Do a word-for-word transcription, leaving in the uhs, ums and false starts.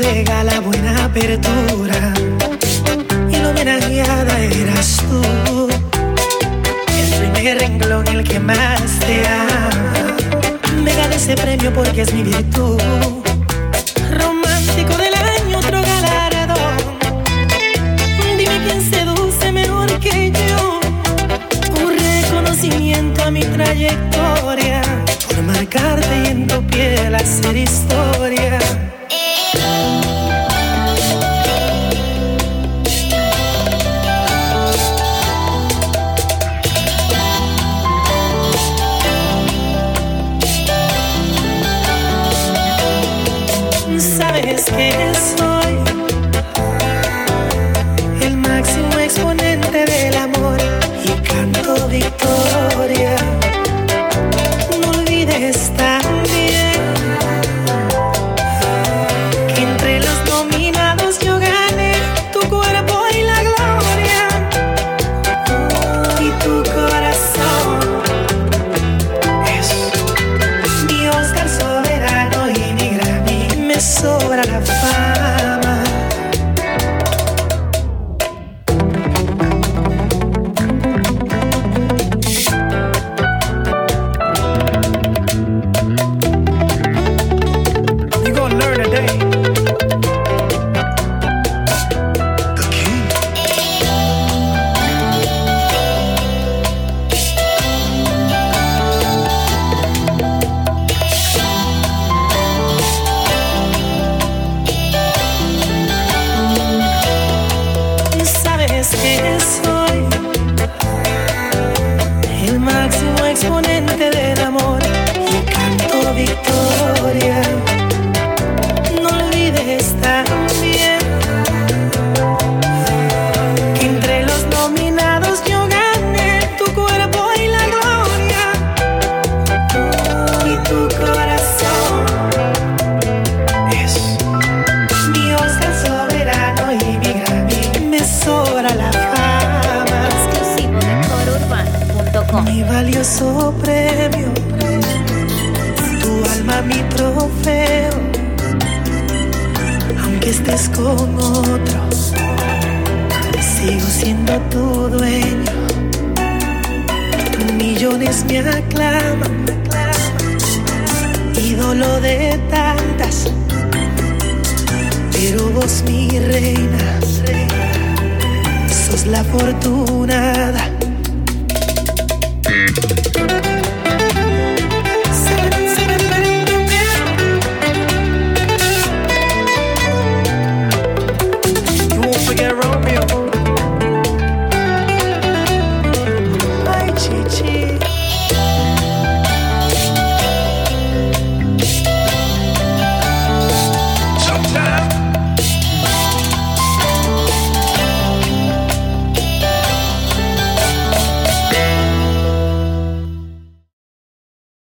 llega la buena apertura y la homenajeada eras tú. El primer renglón, el que más te ama. Me gané ese premio porque es mi virtud. Romántico del año, otro galardón. Dime quién seduce mejor que yo. Un reconocimiento a mi trayectoria, por marcarte y en tu piel hacer historia. Sabes que soy el máximo exponente del amor y canto victoria. No olvides también que entre los nominados yo gané tu cuerpo y la gloria y tu corazón. Es mi Oscar soberano y mi Grammy. Me sobra la fama. You gonna learn today. The King. Sabes que soy el máximo exponente del amor y canto victoria. No olvides también que entre los nominados yo gané tu cuerpo y la gloria y tu corazón. Es mi Oscar soberano y mi Grammy. Me sobra la fama. Exclusivo de coro urbano punto com. Mi valioso premio, tu alma mi trofeo. Aunque estés con otro, sigo siendo tu dueño. Millones me aclaman, ídolo de tantas, pero vos mi reina, sos la afortunada